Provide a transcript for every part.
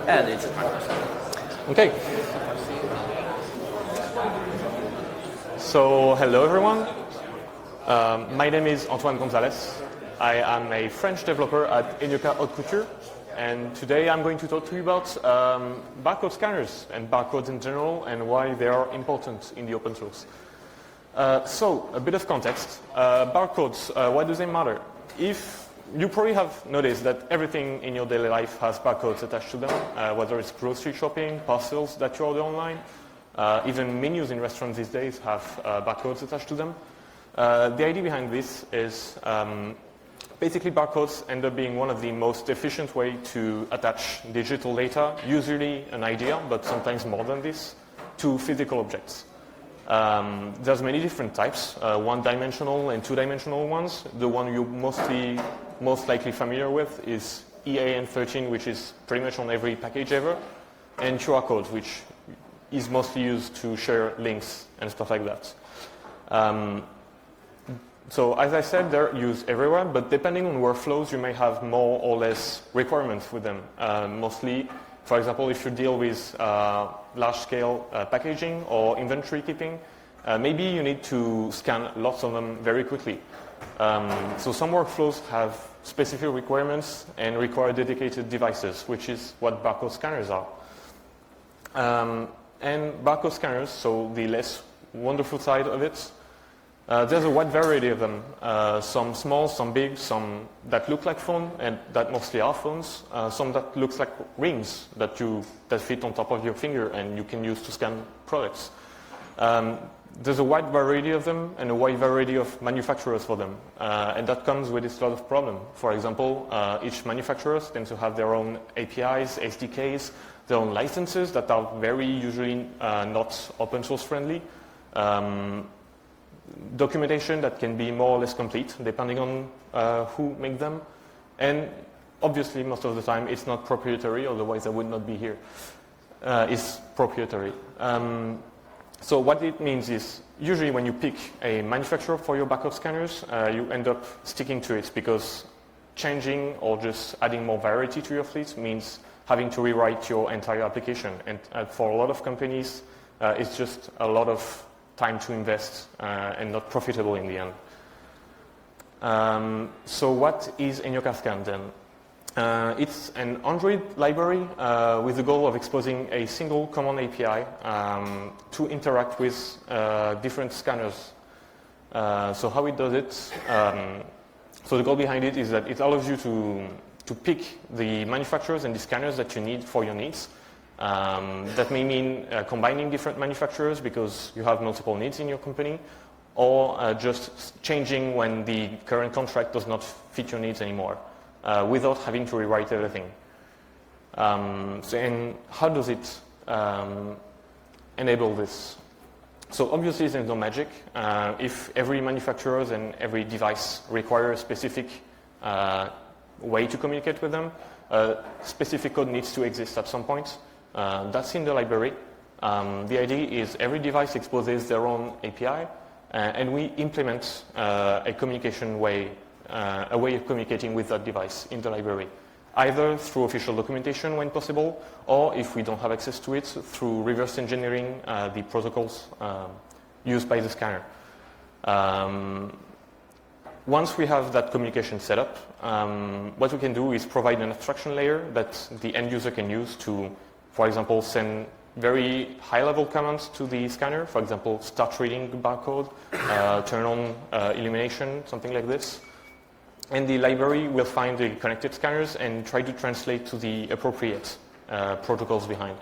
and it's a partnership. Okay. So, hello everyone. My name is Antoine Gonzalez. I am a French developer at Enyoka Haute Couture, and today I'm going to talk to you about barcode scanners and barcodes in general and why they are important in the open source. So, a bit of context. Barcodes, why do they matter? If you probably have noticed that everything in your daily life has barcodes attached to them, whether it's grocery shopping, parcels that you order online, even menus in restaurants these days have barcodes attached to them. The idea behind this is basically barcodes end up being one of the most efficient way to attach digital data, usually an idea, but sometimes more than this, to physical objects. There's many different types, one-dimensional and two-dimensional ones. The one you're most likely familiar with is EAN13, which is pretty much on every package ever, and QR codes, which is mostly used to share links and stuff like that. So as I said, they're used everywhere, but depending on workflows, you may have more or less requirements with them. Mostly, for example, if you deal with large-scale packaging or inventory keeping, maybe you need to scan lots of them very quickly. So some workflows have specific requirements and require dedicated devices, which is what barcode scanners are. And barcode scanners, so the less wonderful side of it, there's a wide variety of them. Some small, some big, some that look like phone and that mostly are phones. Some that looks like rings that fit on top of your finger and you can use to scan products. There's a wide variety of them and a wide variety of manufacturers for them. And that comes with a lot of problems. For example, each manufacturer tends to have their own APIs, SDKs, their own licenses that are very usually not open source friendly. Documentation that can be more or less complete depending on who make them, and obviously most of the time it's not proprietary, otherwise I would not be here. It's proprietary. So what it means is usually when you pick a manufacturer for your barcode scanners, you end up sticking to it because changing or just adding more variety to your fleet means having to rewrite your entire application, and for a lot of companies it's just a lot of time to invest and not profitable in the end. So what is Enyoka Scan then? It's an Android library with the goal of exposing a single common API to interact with different scanners. So how it does it? So the goal behind it is that it allows you to pick the manufacturers and the scanners that you need for your needs. That may mean combining different manufacturers because you have multiple needs in your company, or just changing when the current contract does not fit your needs anymore, without having to rewrite everything. And how does it enable this? So obviously there's no magic. If every manufacturer and every device require a specific way to communicate with them, specific code needs to exist at some point. That's in the library. The idea is every device exposes their own API, and we implement a communication way, a way of communicating with that device in the library, either through official documentation when possible, or if we don't have access to it, through reverse engineering the protocols used by the scanner. Once we have that communication set up, what we can do is provide an abstraction layer that the end user can use to, for example, send very high-level commands to the scanner. For example, start reading the barcode, turn on illumination, something like this. And the library will find the connected scanners and try to translate to the appropriate protocols behind.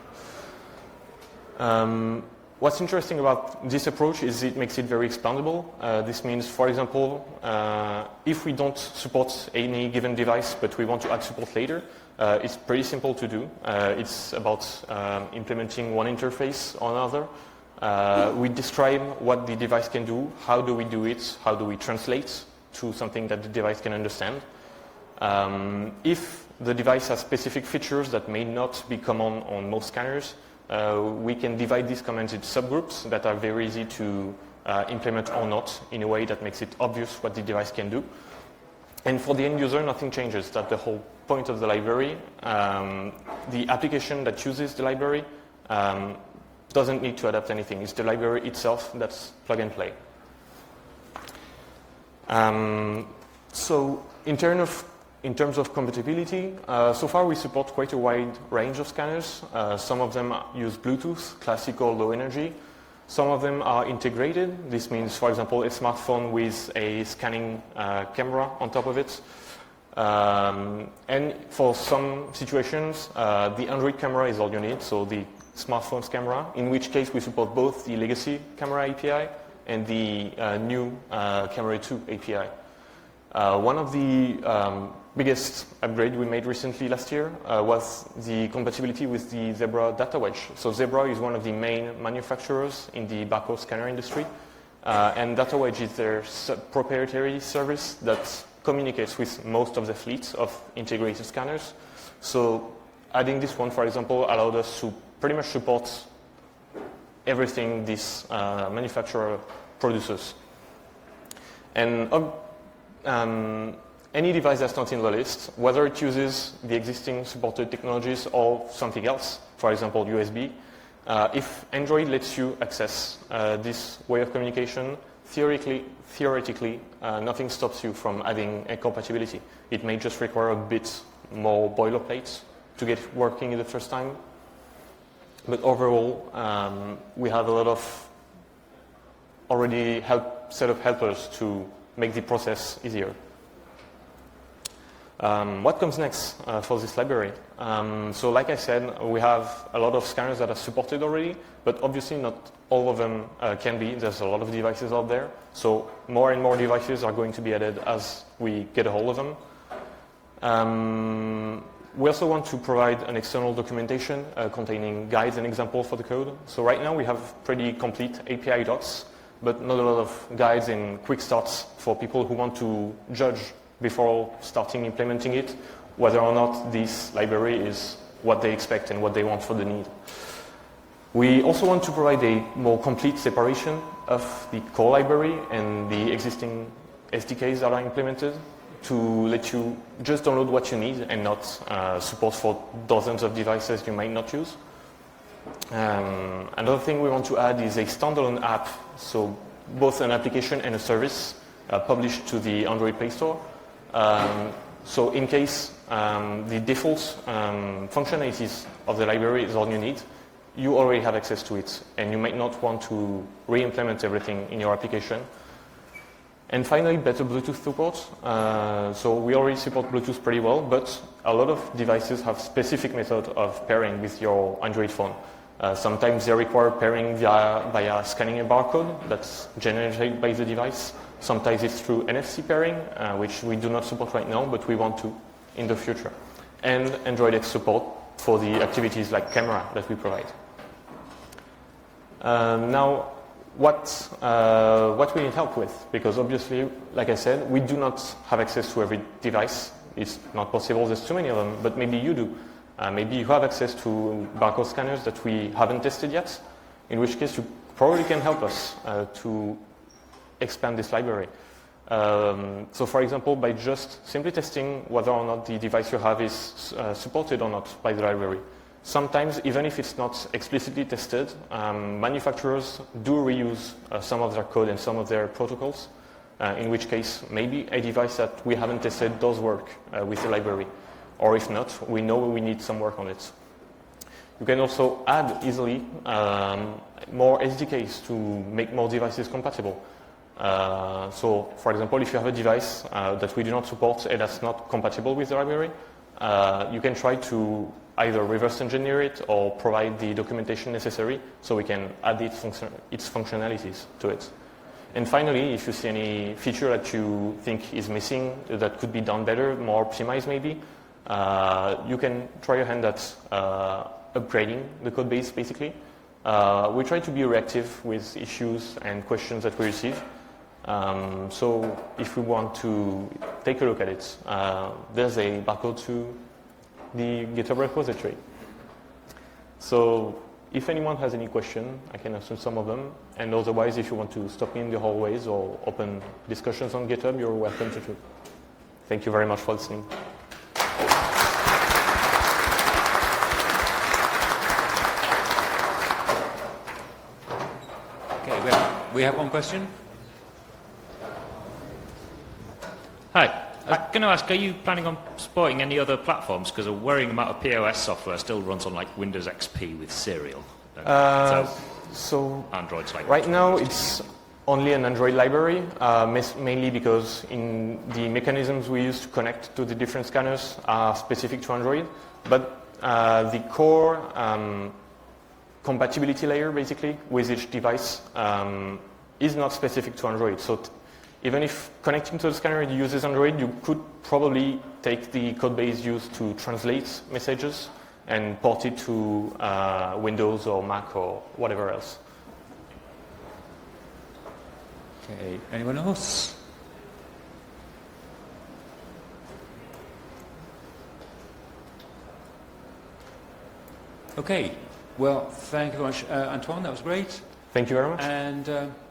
What's interesting about this approach is it makes it very expandable. This means, for example, if we don't support any given device, but we want to add support later, it's pretty simple to do. It's about implementing one interface or another. We describe what the device can do, how do we do it, how do we translate to something that the device can understand. If the device has specific features that may not be common on most scanners, we can divide these commands into subgroups that are very easy to implement or not in a way that makes it obvious what the device can do. And for the end user, nothing changes. That's the whole point of the library. The application that uses the library doesn't need to adapt anything. It's the library itself that's plug and play. So in terms of compatibility, so far we support quite a wide range of scanners. Some of them use Bluetooth, classical low energy. Some of them are integrated. This means, for example, a smartphone with a scanning camera on top of it. And for some situations, the Android camera is all you need, so the smartphone's camera, in which case we support both the legacy camera API and the new Camera 2 API. One of the biggest upgrade we made recently last year was the compatibility with the Zebra data wedge. So Zebra is one of the main manufacturers in the barcode scanner industry, and data wedge is their proprietary service that communicates with most of the fleets of integrated scanners. So adding this one, for example, allowed us to pretty much support everything this manufacturer produces. And any device that's not in the list, whether it uses the existing supported technologies or something else, for example USB, if Android lets you access this way of communication, theoretically, nothing stops you from adding a compatibility. It may just require a bit more boilerplate to get it working the first time. But overall, we have a lot of already set of helpers to make the process easier. What comes next for this library? So like I said, we have a lot of scanners that are supported already, but obviously not all of them can be. There's a lot of devices out there. So more and more devices are going to be added as we get a hold of them. We also want to provide an external documentation containing guides and examples for the code. So right now we have pretty complete API docs, but not a lot of guides and quick starts for people who want to judge before starting implementing it, whether or not this library is what they expect and what they want for the need. We also want to provide a more complete separation of the core library and the existing SDKs that are implemented to let you just download what you need and not support for dozens of devices you might not use. Another thing we want to add is a standalone app, so both an application and a service published to the Android Play Store. So in case the default functionalities of the library is all you need, you already have access to it, and you might not want to re-implement everything in your application. And finally, better Bluetooth support. So we already support Bluetooth pretty well, but a lot of devices have specific method of pairing with your Android phone. Sometimes they require pairing via scanning a barcode that's generated by the device. Sometimes it's through NFC pairing, which we do not support right now, but we want to in the future. And Android X support for the activities like camera that we provide. Now, what we need help with, because obviously, like I said, we do not have access to every device. It's not possible, there's too many of them, but maybe you do. Maybe you have access to barcode scanners that we haven't tested yet, in which case you probably can help us to expand this library. So for example, by just simply testing whether or not the device you have is supported or not by the library. Sometimes, even if it's not explicitly tested, manufacturers do reuse some of their code and some of their protocols, in which case maybe a device that we haven't tested does work with the library. Or if not, we know we need some work on it. You can also add easily more SDKs to make more devices compatible. So, for example, if you have a device that we do not support and that's not compatible with the library, you can try to either reverse engineer it or provide the documentation necessary so we can add its functionalities to it. And finally, if you see any feature that you think is missing, that could be done better, more optimized maybe, you can try your hand at upgrading the code base, basically. We try to be reactive with issues and questions that we receive. So if we want to take a look at it, there's a barcode to the GitHub repository. So if anyone has any question, I can answer some of them. And otherwise, if you want to stop me in the hallways or open discussions on GitHub, you're welcome to do. Thank you very much for listening. Okay, we have one question. Hi. I was going to ask, are you planning on supporting any other platforms? Because a worrying amount of POS software still runs on like Windows XP with Serial. So Android's like right now it's only an Android library, mainly because in the mechanisms we use to connect to the different scanners are specific to Android. But the core compatibility layer, basically, with each device is not specific to Android. So even if connecting to the scanner uses Android, you could probably take the code base used to translate messages and port it to Windows or Mac or whatever else. Okay, anyone else? Okay, well, thank you very much, Antoine, that was great. Thank you very much. And